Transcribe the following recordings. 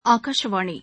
ஆகாஷவாணி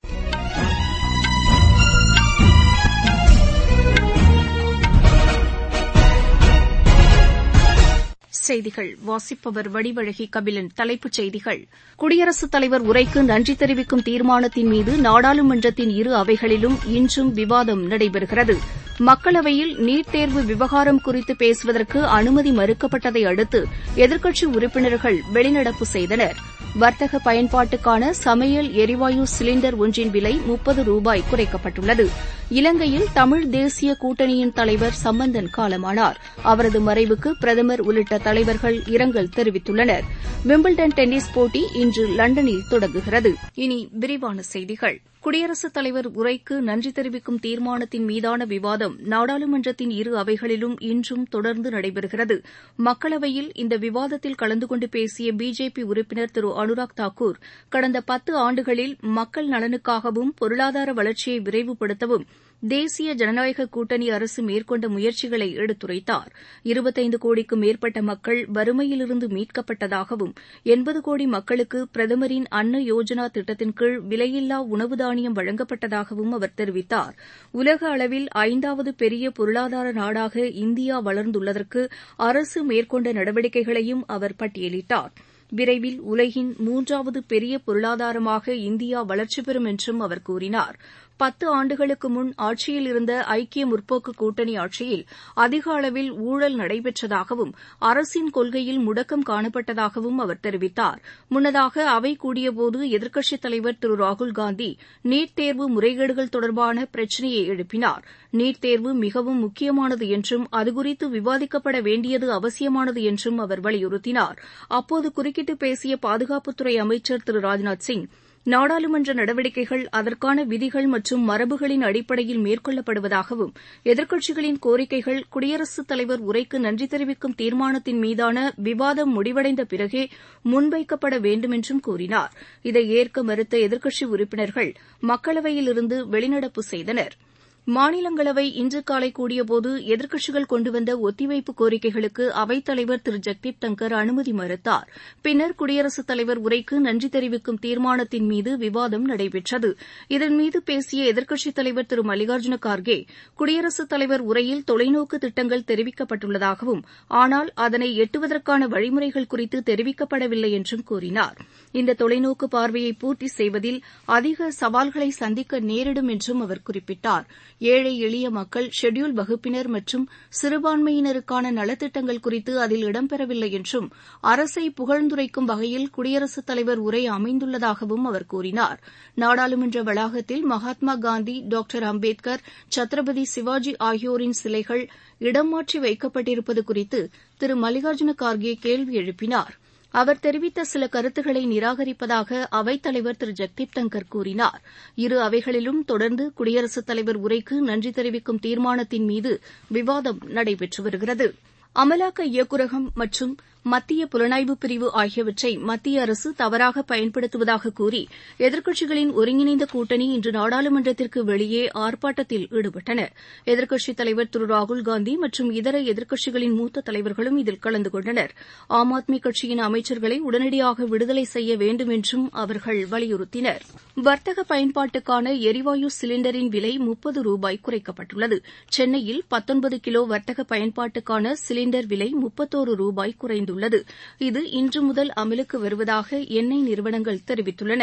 செய்திகள் வாசிப்பவர் வடிவழகி கபிலன். தலைப்புச் செய்திகள். குடியரசுத் தலைவர் உரைக்கு நன்றி தெரிவிக்கும் தீர்மானத்தின் மீது நாடாளுமன்றத்தின் இரு அவைகளிலும் இன்றும் விவாதம் நடைபெறுகிறது. மக்களவையில் நீட் தேர்வு விவகாரம் குறித்து பேசுவதற்கு அனுமதி மறுக்கப்பட்டதை அடுத்து எதிர்க்கட்சி உறுப்பினர்கள் வெளிநடப்பு செய்தனர். வர்த்தக பயன்பாட்டுக்கான சமையல் எரிவாயு சிலிண்டர் ஒன்றின் விலை ரூபாய் 30 குறைக்கப்பட்டுள்ளது. இலங்கையில் தமிழ் தேசிய கூட்டணியின் தலைவர் சம்பந்தன் காலமானார். அவரது மறைவுக்கு பிரதமர் உள்ளிட்ட தலைவர்கள் இரங்கல் தெரிவித்துள்ளனர். விம்பிள்டன் டென்னிஸ் போட்டி இன்று லண்டனில் தொடங்குகிறது. இனி விரிவான செய்திகள். குடியரசுத் தலைவர் உரைக்கு நன்றி தெரிவிக்கும் தீர்மானத்தின் மீதான விவாதம் நாடாளுமன்றத்தின் இரு அவைகளிலும் இன்றும் தொடர்ந்து நடைபெறுகிறது. மக்களவையில் இந்த விவாதத்தில் கலந்து கொண்டு பேசிய பிஜேபி உறுப்பினர் திரு அனுராக் தாக்கூர், கடந்த 10 ஆண்டுகளில் மக்கள் நலனுக்காகவும் பொருளாதார வளர்ச்சியை விரைவுபடுத்தவும் தேசிய ஜனநாயக கூட்டணி அரசு மேற்கொண்ட முயற்சிகளை எடுத்துரைத்தார். 25 கோடிக்கும் மேற்பட்ட மக்கள் வறுமையிலிருந்து மீட்கப்பட்டதாகவும் 80 கோடி மக்களுக்கு பிரதமரின் அன்ன யோஜனா திட்டத்தின் கீழ் விலையில்லா உணவு தானியம் வழங்கப்பட்டதாகவும் அவர் தெரிவித்தார். உலக அளவில் 5வது பெரிய பொருளாதார நாடாக இந்தியா வளர்ந்துள்ளதற்கு அரசு மேற்கொண்ட நடவடிக்கைகளையும் அவர் பட்டியலிட்டார். விரைவில் உலகின் 3வது பெரிய பொருளாதாரமாக இந்தியா வளர்ச்சி பெறும் என்றும் அவர் கூறினார். 10 ஆண்டுகளுக்கு முன் ஆட்சியில் இருந்த ஐக்கிய முற்போக்கு கூட்டணி ஆட்சியில் அதிக அளவில் ஊழல் நடைபெற்றதாகவும் அரசின் கொள்கையில் முடக்கம் காணப்பட்டதாகவும் அவர் தெரிவித்தார். முன்னதாக அவை கூடியபோது எதிர்க்கட்சித் தலைவர் திரு ராகுல்காந்தி நீட் தேர்வு முறைகேடுகள் தொடர்பான பிரச்சினையை எழுப்பினார். நீட் தேர்வு மிகவும் முக்கியமானது என்றும் அதுகுறித்து விவாதிக்கப்பட வேண்டியது அவசியமானது என்றும் அவர் வலியுறுத்தினார். அப்போது குறுக்கிட்டு பேசிய பாதுகாப்புத்துறை அமைச்சர் திரு ராஜ்நாத் சிங், நாடாளுமன்ற நடவடிக்கைகள் அதற்கான விதிகள் மற்றும் மரபுகளின் அடிப்படையில் மேற்கொள்ளப்படுவதாகவும் எதிர்க்கட்சிகளின் கோரிக்கைகள் குடியரசுத் தலைவர் உரைக்கு நன்றி தெரிவிக்கும் தீர்மானத்தின் மீதான விவாதம் முடிவடைந்த பிறகே முன்வைக்கப்பட வேண்டும் என்றும் கூறினார். இதை ஏற்க மறுத்த எதிர்க்கட்சி உறுப்பினர்கள் மக்களவையிலிருந்து வெளிநடப்பு செய்தனர். மாநிலங்களவை இன்று காலை கூடியபோது எதிர்க்கட்சிகள் கொண்டுவந்த ஒத்திவைப்பு கோரிக்கைகளுக்கு அவைத்தலைவர் திரு ஜெக்தீப் தங்கர் அனுமதி மறுத்தார். பின்னர் குடியரசுத் தலைவர் உரைக்கு நன்றி தெரிவிக்கும் தீர்மானத்தின் மீது விவாதம் நடைபெற்றது. இதன்மீது பேசிய எதிர்க்கட்சித் தலைவர் திரு மல்லிகார்ஜுன கார்கே, குடியரசுத் தலைவர் உரையில் தொலைநோக்கு திட்டங்கள் தெரிவிக்கப்பட்டுள்ளதாகவும் ஆனால் அதனை எட்டுவதற்கான வழிமுறைகள் குறித்து தெரிவிக்கப்படவில்லை என்றும் கூறினார். இந்த தொலைநோக்கு பார்வையை பூர்த்தி செய்வதில் அதிக சவால்களை சந்திக்க நேரிடும் என்றும் அவர் குறிப்பிட்டார். ஏழை எளிய மக்கள், ஷெட்யூல்ட் வகுப்பினர் மற்றும் சிறுபான்மையினருக்கான நலத்திட்டங்கள் குறித்து அதில் இடம்பெறவில்லை என்றும் அரசை புகழ்ந்துரைக்கும் வகையில் குடியரசுத் தலைவர் உரை அமைந்துள்ளதாகவும் அவர் கூறினார். நாடாளுமன்ற வளாகத்தில் மகாத்மா காந்தி, டாக்டர் அம்பேத்கர், சத்ரபதி சிவாஜி ஆகியோரின் சிலைகள் இடம் மாற்றி வைக்கப்பட்டிருப்பது குறித்து திரு மல்லிகார்ஜுன கார்கே கேள்வி எழுப்பினார். அவர் தெரிவித்த சில கருத்துக்களை நிராகரிப்பதாக அவைத்தலைவர் திரு ஜெக்தீப் தங்கர் கூறினார். இரு அவைகளிலும் தொடர்ந்து குடியரசுத் தலைவர் உரைக்கு நன்றி தெரிவிக்கும் தீர்மானத்தின் மீது விவாதம் நடைபெற்று வருகிறது. அமலாக்க இயக்குநரகம் மற்றும் மத்திய புலனாய்வு பிரிவு ஆகியவற்றை மத்திய அரசு தவறாக பயன்படுத்துவதாக கூறி எதிர்க்கட்சிகளின் ஒருங்கிணைந்த கூட்டணி இன்று நாடாளுமன்றத்திற்கு வெளியே ஆர்ப்பாட்டத்தில் ஈடுபட்டனர். எதிர்க்கட்சித் தலைவர் திரு ராகுல்காந்தி மற்றும் இதர எதிர்க்கட்சிகளின் மூத்த தலைவர்களும் இதில் கலந்து கொண்டனர். ஆம் ஆத்மி கட்சியின் அமைச்சர்களை உடனடியாக விடுதலை செய்ய வேண்டும் என்றும் அவர்கள் வலியுறுத்தினர். வர்த்தக பயன்பாட்டுக்கான எரிவாயு சிலிண்டரின் விலை ரூபாய் 30 குறைக்கப்பட்டுள்ளது. சென்னையில் 19 கிலோ வர்த்தக பயன்பாட்டுக்கான சிலிண்டர் விலை ரூபாய் குறைந்துள்ளது. இது இன்று முதல் அமலுக்கு வருவதாக எண்ணெய் நிறுவனங்கள் தெரிவித்துள்ளன.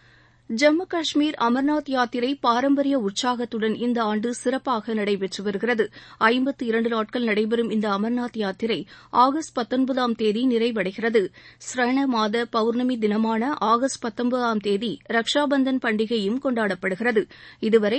ஜம்மு காஷ்மீர் அமர்நாத் யாத்திரை பாரம்பரிய உற்சாகத்துடன் இந்த ஆண்டு சிறப்பாக நடைபெற்று வருகிறது. 52 நாட்கள் நடைபெறும் இந்த அமர்நாத் யாத்திரை ஆகஸ்ட் 19ஆம் தேதி நிறைவடைகிறது. ஸ்ரவண மாத பௌர்ணமி தினமான ஆகஸ்ட் 19ஆம் தேதி ரக்ஷாபந்தன் பண்டிகையும் கொண்டாடப்படுகிறது. இதுவரை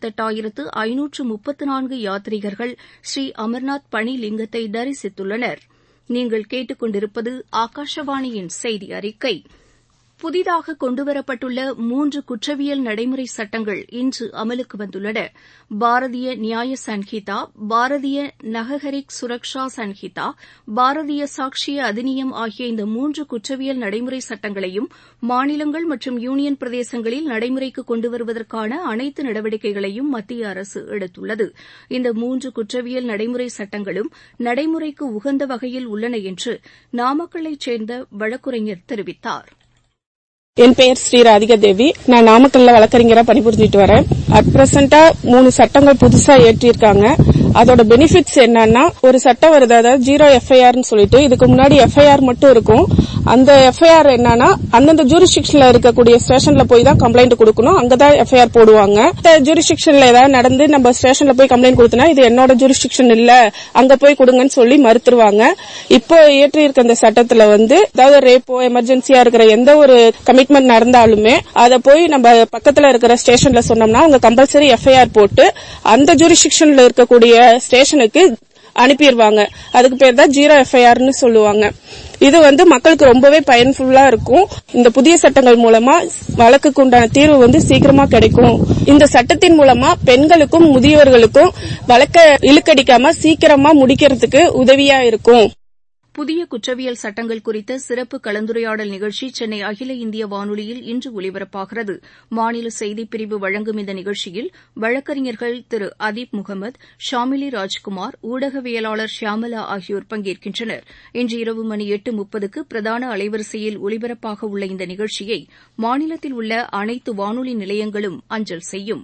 28,534 யாத்ரீகர்கள் ஸ்ரீ அமர்நாத் பனி லிங்கத்தை தரிசித்துள்ளனர். நீங்கள் கேட்டுக்கொண்டிருப்பது ஆகாஷவாணியின் செய்தி அறிக்கை. புதிதாக கொண்டுவரப்பட்டுள்ள 3 குற்றவியல் நடைமுறை சட்டங்கள் இன்று அமலுக்கு வந்துள்ளன. பாரதிய நியாய சன்ஹிதா, பாரதிய நகரிக் சுரக்ஷா சன்ஹிதா, பாரதிய சாக்ஷிய அதிநியம் ஆகிய இந்த 3 குற்றவியல் நடைமுறை சட்டங்களையும் மாநிலங்கள் மற்றும் யூனியன் பிரதேசங்களில் நடைமுறைக்கு கொண்டுவருவதற்கான அனைத்து நடவடிக்கைகளையும் மத்திய அரசு எடுத்துள்ளது. இந்த 3 குற்றவியல் நடைமுறை சட்டங்களும் நடைமுறைக்கு உகந்த வகையில் உள்ளன என்று நாமக்கல்லைச் சேர்ந்த வழக்குரைஞர் தெரிவித்தார். என் பெயர் ஸ்ரீ ராதிகா தேவி. நான் நாமக்கல்ல வழக்கறிஞரா பணிபுரிஞ்சிட்டு வரேன். அட் பிரசன்டா 3 சட்டங்கள் புதுசா ஏற்றிருக்காங்க. அதோட பெனிஃபிட்ஸ் என்னன்னா, ஒரு சட்டம் வருது, அதாவது 0 FIRனு சொல்லிட்டு. இதுக்கு முன்னாடி FIR மட்டும் இருக்கும். அந்த FIR என்னன்னா, அந்தந்த ஜூரிஸ்டிக்ஷன்ல இருக்கக்கூடிய ஸ்டேஷன்ல போய் தான் கம்ப்ளைண்ட் கொடுக்கணும். அங்கதான் FIR போடுவாங்க. ஜூரிஸ்டிக்ஷன்ல ஏதாவது நடந்து நம்ம ஸ்டேஷன்ல போய் கம்ப்ளைண்ட் கொடுத்தனா, இது என்னோட ஜூரிஸ்டிக்ஷன் இல்ல, அங்க போய் கொடுங்கன்னு சொல்லி மறுத்துருவாங்க. இப்போ ஏற்றி இருக்க இந்த சட்டத்துல அதாவது ரேப்போ எமர்ஜென்சியா இருக்கிற எந்த ஒரு கமிட்மெண்ட் நடந்தாலுமே அதை போய் நம்ம பக்கத்துல இருக்கிற ஸ்டேஷன்ல சொன்னோம்னா அவங்க கம்பல்சரி FIR போட்டு அந்த ஜூரிஸ்டிக்ஷன்ல இருக்கக்கூடிய ஸ்டேஷனுக்கு அனுப்பிடுவாங்க. அதுக்கு பேர் தான் 0 FIRனு சொல்லுவாங்க. இது மக்களுக்கு ரொம்பவே பயன்ஃபுல்லா இருக்கும். இந்த புதிய சட்டங்கள் மூலமா வழக்குக்கு உண்டான தீர்வு சீக்கிரமா கிடைக்கும். இந்த சட்டத்தின் மூலமா பெண்களுக்கும் முதியவர்களுக்கும் வழக்க இழுக்கடிக்காம சீக்கிரமா முடிக்கிறதுக்கு உதவியா இருக்கும். புதிய குற்றவியல் சட்டங்கள் குறித்த சிறப்பு கலந்துரையாடல் நிகழ்ச்சி சென்னை அகில இந்திய வானொலியில் இன்று ஒலிபரப்பாகிறது. மாநில செய்திப்பிரிவு வழங்கும் இந்த நிகழ்ச்சியில் வழக்கறிஞர்கள் திரு அதீப் முகமது, ஷாமிலி ராஜ்குமார், ஊடகவியலாளர் ஷியாமலா ஆகியோர் பங்கேற்கின்றனர். இன்று இரவு மணி 8:30க்கு பிரதான அலைவரிசையில் ஒலிபரப்பாக உள்ள இந்த நிகழ்ச்சியை மாநிலத்தில் உள்ள அனைத்து வானொலி நிலையங்களும் அஞ்சல் செய்யும்.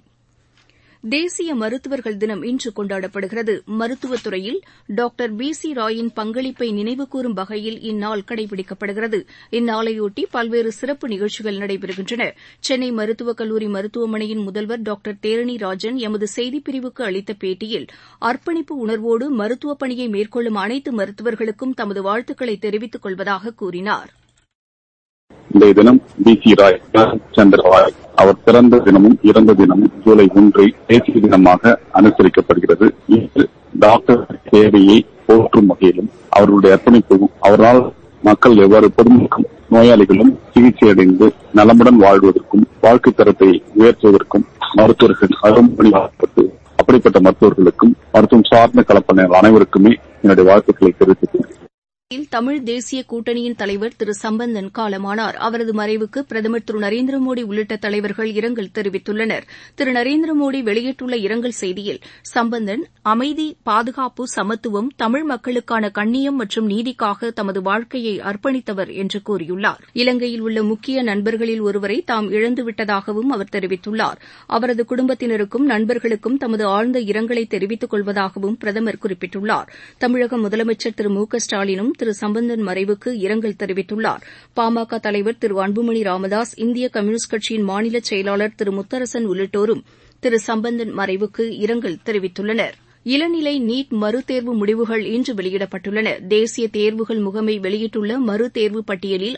தேசிய மருத்துவர்கள் தினம் இன்று கொண்டாடப்படுகிறது. மருத்துவத் துறையில் டாக்டர் BC ராயின் பங்களிப்பை நினைவுகூரும் வகையில் இந்நாள் கடைபிடிக்கப்படுகிறது. இந்நாளையொட்டி பல்வேறு சிறப்பு நிகழ்ச்சிகள் நடைபெறுகின்றன. சென்னை மருத்துவக் கல்லூரி மருத்துவமனையின் முதல்வர் டாக்டர் தேரணி ராஜன் எமது செய்திப்பிரிவுக்கு அளித்த பேட்டியில் அர்ப்பணிப்பு உணர்வோடு மருத்துவப் பணியை மேற்கொள்ளும் அனைத்து மருத்துவர்களுக்கும் தமது வாழ்த்துக்களை தெரிவித்துக் கொள்வதாக கூறினார். இன்றைய தினம் BC ராய் சந்திர ராய் அவர் பிறந்த தினமும் இறந்த தினமும் ஜூலை 1 தேசிய தினமாக அனுசரிக்கப்படுகிறது. இன்று டாக்டர் சேவையை போற்றும் வகையிலும் அவர்களுடைய அர்ப்பணிப்பும் அவரால் மக்கள் எவ்வாறு பொதுமக்களும் நோயாளிகளும் சிகிச்சை அடைந்து நலமுடன் வாழ்வதற்கும் வாழ்க்கை தரத்தை உயர்த்துவதற்கும் மருத்துவர்கள் அரும்பணியாக்கப்பட்டு அப்படிப்பட்ட மருத்துவர்களுக்கும் மருத்துவம் சார்ந்த கலப்பணிகள் அனைவருக்குமே என்னுடைய வாழ்த்துக்களை தெரிவித்துக் கொள்கிறேன். தமிழ் தேசிய கூட்டணியின் தலைவர் திரு சம்பந்தன் காலமானார். அவரது மறைவுக்கு பிரதமர் திரு நரேந்திர மோடி உள்ளிட்ட தலைவர்கள் இரங்கல் தெரிவித்துள்ளனர். திரு நரேந்திர மோடி வெளியிட்டுள்ள இரங்கல் செய்தியில் சம்பந்தன் அமைதி, பாதுகாப்பு, சமத்துவம், தமிழ் மக்களுக்கான கண்ணியம் மற்றும் நீதிக்காக தமது வாழ்க்கையை அர்ப்பணித்தவர் என்று கூறியுள்ளார். இலங்கையில் உள்ள முக்கிய நண்பர்களில் ஒருவரை தாம் இழந்துவிட்டதாகவும் அவர் தெரிவித்துள்ளார். அவரது குடும்பத்தினருக்கும் நண்பர்களுக்கும் தமது ஆழ்ந்த இரங்கலை தெரிவித்துக் கொள்வதாகவும் பிரதமர் குறிப்பிட்டுள்ளார். தமிழக முதலமைச்சர் திரு மு க ஸ்டாலினும் திரு சம்பந்தன் மறைவுக்கு இரங்கல் தெரிவித்துள்ளார். பாமக தலைவர் திரு அன்புமணி ராமதாஸ், இந்திய கம்யூனிஸ்ட் கட்சியின் மாநில செயலாளர் திரு முத்தரசன் உள்ளிட்டோரும் திரு சம்பந்தன் மறைவுக்கு இரங்கல் தெரிவித்துள்ளனர். இளநிலை நீட் மறுதேர்வு முடிவுகள் இன்று வெளியிடப்பட்டுள்ளன. தேசிய தேர்வுகள் முகமை வெளியிட்டுள்ள மறுதேர்வு பட்டியலில்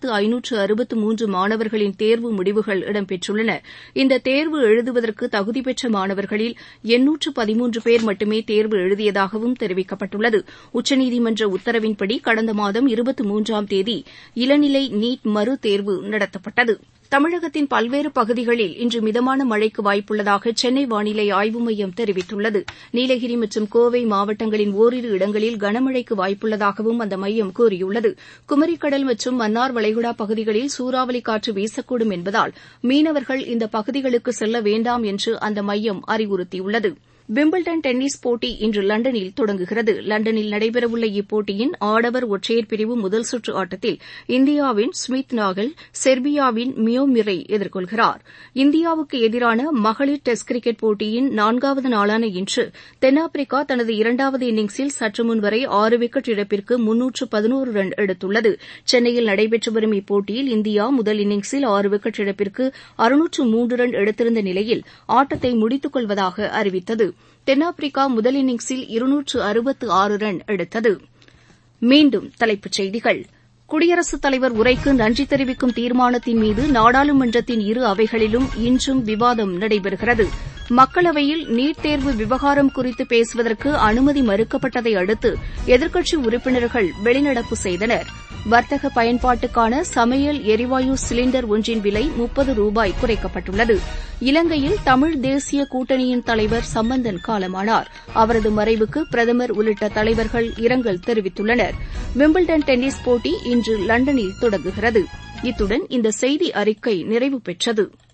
1563 மாணவர்களின் தேர்வு முடிவுகள் இடம்பெற்றுள்ளன. இந்த தேர்வு எழுதுவதற்கு தகுதி பெற்ற மாணவர்களில் 813 பேர் மட்டுமே தேர்வு எழுதியதாகவும் தெரிவிக்கப்பட்டுள்ளது. உச்சநீதிமன்ற உத்தரவின்படி கடந்த மாதம் 23ஆம் தேதி இளநிலை நீட் மறுதேர்வு நடத்தப்பட்டது. தமிழகத்தின் பல்வேறு பகுதிகளில் இன்று மிதமான மழைக்கு வாய்ப்புள்ளதாக சென்னை வானிலை ஆய்வு மையம் தெரிவித்துள்ளது. நீலகிரி மற்றும் கோவை மாவட்டங்களின் ஓரிரு இடங்களில் கனமழைக்கு வாய்ப்புள்ளதாகவும் அந்த மையம் கூறியுள்ளது. குமரிக்கடல் மற்றும் மன்னார் வளைகுடா பகுதிகளில் சூறாவளி காற்று வீசக்கூடும் என்பதால் மீனவர்கள் இந்த பகுதிகளுக்கு செல்ல வேண்டாம் என்று அந்த மையம் அறிவுறுத்தியுள்ளது. விம்பிள்டன் டென்னிஸ் போட்டி இன்று லண்டனில் தொடங்குகிறது. லண்டனில் நடைபெறவுள்ள இப்போட்டியின் ஆடவர் ஒற்றையர் பிரிவு முதல் சுற்று ஆட்டத்தில் இந்தியாவின் ஸ்மித் நாகல் செர்பியாவின் மியோ மிரை எதிர்கொள்கிறார். இந்தியாவுக்கு எதிரான மகளிர் டெஸ்ட் கிரிக்கெட் போட்டியின் 4வது நாளான இன்று தென்னாப்பிரிக்கா தனது 2வது இன்னிங்ஸில் சற்று முன் வரை 6 விக்கெட் இழப்பிற்கு 311 ரன் எடுத்துள்ளது. சென்னையில் நடைபெற்று வரும் இப்போட்டியில் இந்தியா முதல் இன்னிங்ஸில் 6 விக்கெட் இழப்பிற்கு 603 ரன் எடுத்திருந்த நிலையில் ஆட்டத்தை முடித்துக் கொள்வதாக அறிவித்தது. தென்னாப்பிரிக்கா முதல் இன்னிங்ஸில் 266 ரன் எடுத்தது. மீண்டும் தலைப்புச் செய்திகள். குடியரசுத் தலைவர் உரைக்கு நன்றி தெரிவிக்கும் தீர்மானத்தின் மீது நாடாளுமன்றத்தின் இரு அவைகளிலும் இன்றும் விவாதம் நடைபெறுகிறது. மக்களவையில் நீட் தேர்வு விவகாரம் குறித்து பேசுவதற்கு அனுமதி மறுக்கப்பட்டதை அடுத்து எதிர்க்கட்சி உறுப்பினர்கள் வெளிநடப்பு செய்தனர். வர்த்தக பயன்பாட்டுக்கான சமையல் எரிவாயு சிலிண்டர் ஒன்றின் விலை 30 ரூபாய் குறைக்கப்பட்டுள்ளது. இலங்கையில் தமிழ் தேசிய கூட்டணியின் தலைவர் சம்பந்தன் காலமானார். அவரது மறைவுக்கு பிரதமர் உள்ளிட்ட தலைவர்கள் இரங்கல் தெரிவித்துள்ளனர். விம்பிள்டன் டென்னிஸ் போட்டி இன்று லண்டனில் தொடங்குகிறது. இத்துடன் இந்த செய்தி அறிக்கை நிறைவு பெற்றது.